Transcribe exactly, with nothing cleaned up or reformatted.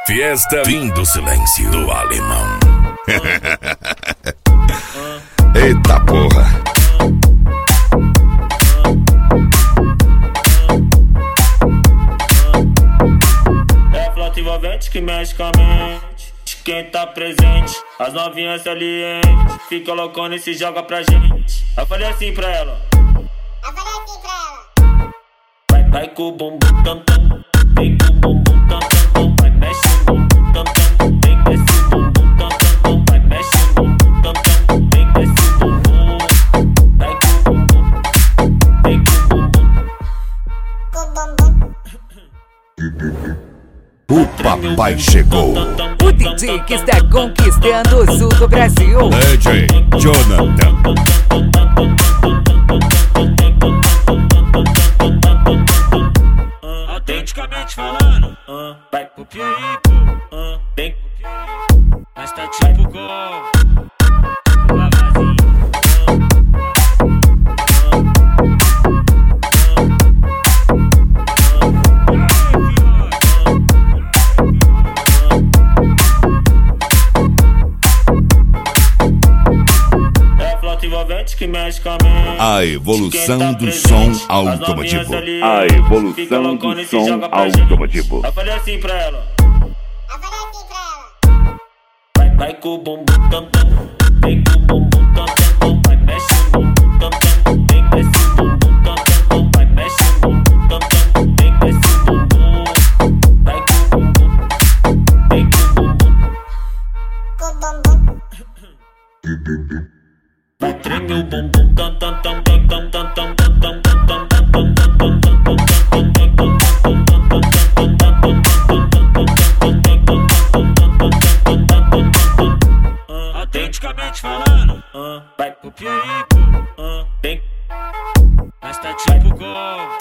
Fiesta Fim do Silêncio do Alemão. Eita porra. É flauta envolvente que mexe com a mente de quem tá presente. As novinhas salientes fica loucona e se joga pra gente. Eu falei assim pra ela, Eu falei assim pra ela. Vai, vai com o bumbum tam tam, vem com o bumbum tam tam tam, vai mexe o bumbum tam tam, vem desce o bumbum tam tam tam, vai mexe o bumbum tam tam, vem desce o bumbum, vai com o bumbum, vem com o bumbum, Com bumbum. O papai chegou. O D J que está conquistando o sul do Brasil. D J Jonathan. Autenticamente falando, uh, vai copia aí, pô, uh, vem copia aí, mas tá tipo gol, devagarzinho, é flauta envolvente que mexe com a mente. A evolução do som automotivo. A evolução do som automotivo. Eu falei assim pra ela, Eu falei assim pra ela. vai, vai com o bumbum tam tam, vem com o bumbum tam tam tam, vai mexe o bumbum tam tam, vem desce o bumbum tam tam tam, vai mexe o bumbum tam tam, vem desce o bumbum, vai com o bumbum, vem com o bumbum, Com bumbum. vai tremer o bumbum tam tam tam tam tam tam tam tam tam tam tam tam tam tam autenticamente falando, uh, vai copia aí, pô, uh, vem, mas tá tipo gol.